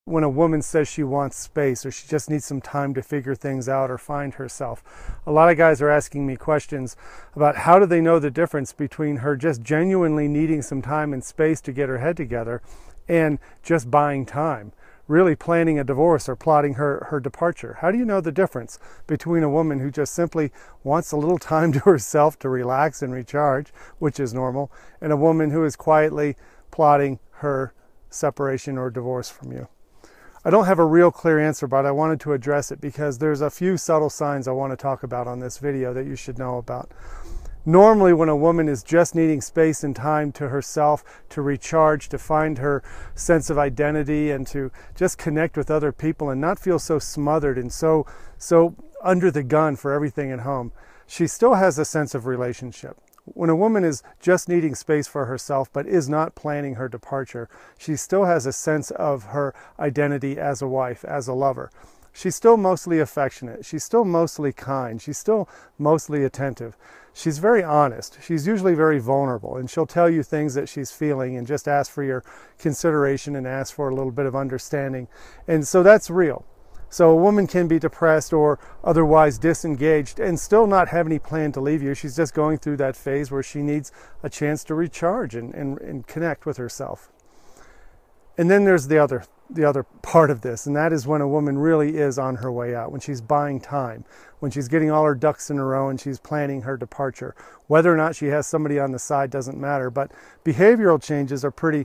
when a woman says she wants space or she just needs some time to figure things out or find herself. A lot of guys are asking me questions about how do they know the difference between her just genuinely needing some time and space to get her head together and just buying time, really planning a divorce or plotting her departure. How do you know the difference between a woman who just simply wants a little time to herself to relax and recharge, which is normal, and a woman who is quietly plotting her separation or divorce from you? I don't have a real clear answer, but I wanted to address it because there's a few subtle signs I want to talk about on this video that you should know about. Normally, when a woman is just needing space and time to herself to recharge, to find her sense of identity and to just connect with other people and not feel so smothered and so under the gun for everything at home, she still has a sense of relationship. When a woman is just needing space for herself but is not planning her departure, she still has a sense of her identity as a wife, as a lover. She's still mostly affectionate. She's still mostly kind. She's still mostly attentive. She's very honest. She's usually very vulnerable, and she'll tell you things that she's feeling and just ask for your consideration and ask for a little bit of understanding. And so that's real. So a woman can be depressed or otherwise disengaged and still not have any plan to leave you. She's just going through that phase where she needs a chance to recharge and connect with herself. And then there's the other part of this, and that is when a woman really is on her way out, when she's buying time, when she's getting all her ducks in a row and she's planning her departure. Whether or not she has somebody on the side doesn't matter, but behavioral changes are pretty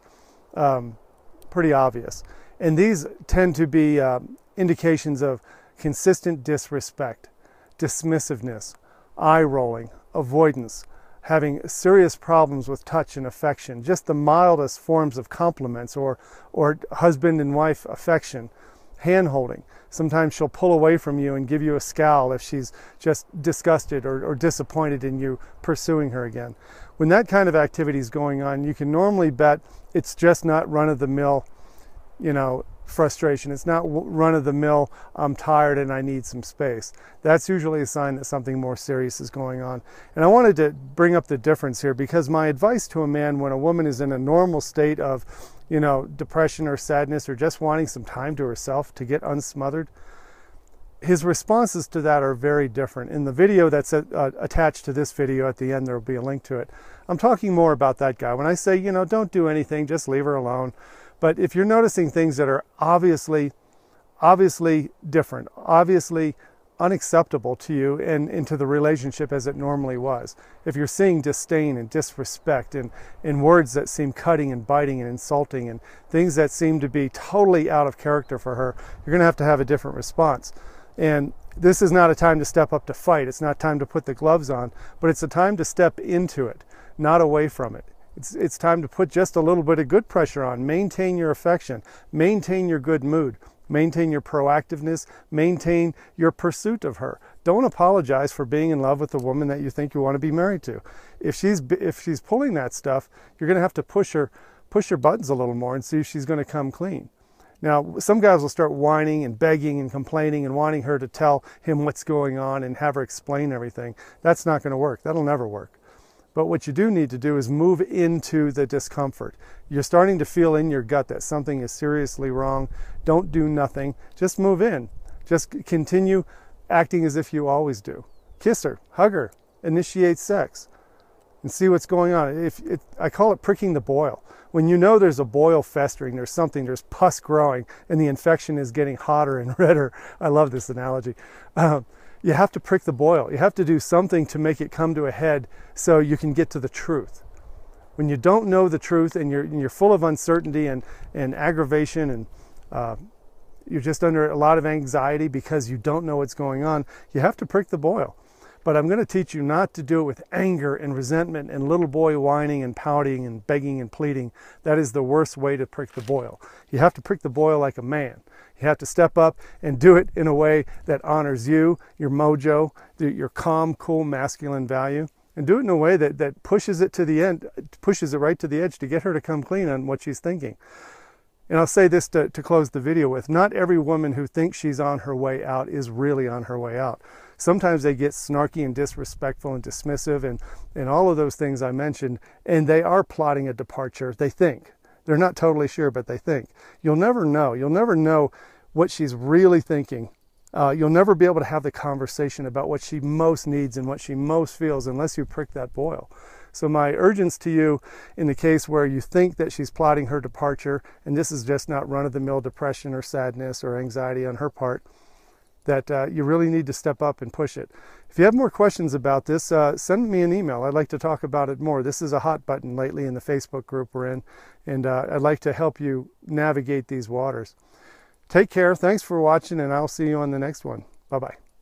obvious. And these tend to be indications of consistent disrespect, dismissiveness, eye rolling, avoidance, having serious problems with touch and affection, just the mildest forms of compliments or husband and wife affection, hand-holding. Sometimes she'll pull away from you and give you a scowl if she's just disgusted or disappointed in you pursuing her again. When that kind of activity is going on, you can normally bet it's just not run-of-the-mill, frustration. It's not run-of-the-mill, I'm tired and I need some space. That's usually a sign that something more serious is going on. And I wanted to bring up the difference here because my advice to a man when a woman is in a normal state of, depression or sadness or just wanting some time to herself to get unsmothered, his responses to that are very different. In the video that's attached to this video at the end, there will be a link to it. I'm talking more about that guy. When I say, don't do anything, just leave her alone. But if you're noticing things that are obviously different, obviously unacceptable to you and into the relationship as it normally was, if you're seeing disdain and disrespect and words that seem cutting and biting and insulting and things that seem to be totally out of character for her, you're going to have a different response. And this is not a time to step up to fight. It's not time to put the gloves on, but it's a time to step into it, not away from it. It's time to put just a little bit of good pressure on. Maintain your affection. Maintain your good mood. Maintain your proactiveness. Maintain your pursuit of her. Don't apologize for being in love with the woman that you think you want to be married to. If she's pulling that stuff, you're going to have to push her buttons a little more and see if she's going to come clean. Now, some guys will start whining and begging and complaining and wanting her to tell him what's going on and have her explain everything. That's not going to work. That'll never work. But what you do need to do is move into the discomfort. You're starting to feel in your gut that something is seriously wrong. Don't do nothing. Just move in. Just continue acting as if you always do. Kiss her, hug her, initiate sex, and see what's going on. I call it pricking the boil. When you know there's a boil festering, there's pus growing, and the infection is getting hotter and redder. I love this analogy. You have to prick the boil. You have to do something to make it come to a head so you can get to the truth. When you don't know the truth and you're full of uncertainty and aggravation and you're just under a lot of anxiety because you don't know what's going on, you have to prick the boil. But I'm going to teach you not to do it with anger and resentment and little boy whining and pouting and begging and pleading. That is the worst way to prick the boil. You have to prick the boil like a man. You have to step up and do it in a way that honors you, your mojo, your calm, cool, masculine value, and do it in a way that pushes it to the end, pushes it right to the edge to get her to come clean on what she's thinking. And I'll say this to close the video with, not every woman who thinks she's on her way out is really on her way out. Sometimes they get snarky and disrespectful and dismissive and all of those things I mentioned, and they are plotting a departure, they think. They're not totally sure, but they think. You'll never know. You'll never know what she's really thinking. You'll never be able to have the conversation about what she most needs and what she most feels unless you prick that boil. So my urgence to you, in the case where you think that she's plotting her departure, and this is just not run-of-the-mill depression or sadness or anxiety on her part, that you really need to step up and push it. If you have more questions about this, send me an email. I'd like to talk about it more. This is a hot button lately in the Facebook group we're in, and I'd like to help you navigate these waters. Take care. Thanks for watching, and I'll see you on the next one. Bye-bye.